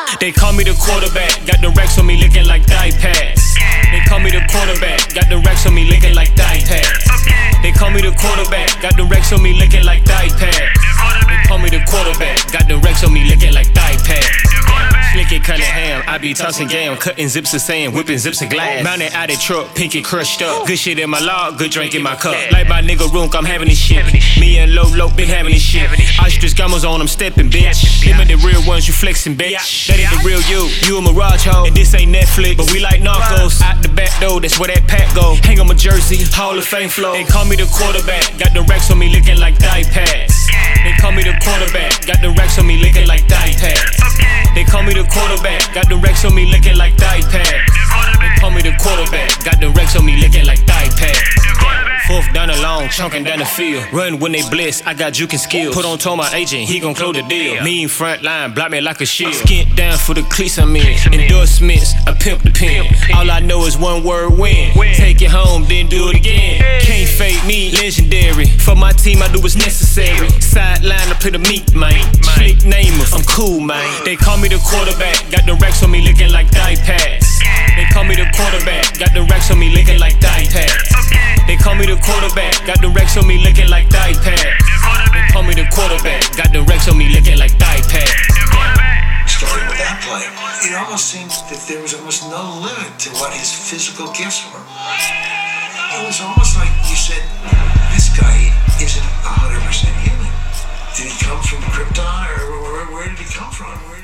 They call me the quarterback, got the racks on me looking like thigh pads. They call me the quarterback, got the racks on me looking like thigh pads. They call me the quarterback, got the racks on me looking like thigh pads. They call me the quarterback, got the racks on me looking like thigh pads. Slick Cunningham, I be tossing game, cutting zips of sand, whipping zips of glass. Mounted out of truck, pinky crushed up. Good shit in my log, good drink in my cup. Like my nigga Roonk, I'm having this shit. Me and Low been having this shit. Ostrich gamos on, I'm stepping, bitch. Them are the real ones, you flexing, bitch. That ain't the real you a mirage hoe. And this ain't Netflix, but we like narcos. Out the back door, that's where that pack go. Hang on my jersey, Hall of Fame flow. They call me the quarterback, got the racks on me looking like thigh pads. They call me the quarterback, got the racks on me looking like thigh pads. They call me the quarterback, got the racks on me looking like thigh pads. They call me the quarterback, got the racks on me looking like thigh pads. Fourth down the long, chunking down the field. Run when they blitz, I got juke and skills. Put on to my agent, he gon' close the deal. Mean front line, block me like a shield. Skint down for the cleats I'm in. Endorsements, I pimp the pen. All I know is one word win. Take it home, then do it again. Can't fake me, legendary. For my team, I do what's necessary. Sideline, I play the meat, man. Slick namers, I'm cool, man. They call me the quarterback, got the racks on me looking like thigh pads. They call me the quarterback, got the racks on me looking like thigh pads. They call me the quarterback, got the racks on me looking like thigh pads. They call me the quarterback, got the racks on me looking like thigh pads. Starting with that play, it almost seemed that there was almost no limit to what his physical gifts were. It was almost like you said, this guy isn't 100% human. Did he come from Krypton, or where did he come from?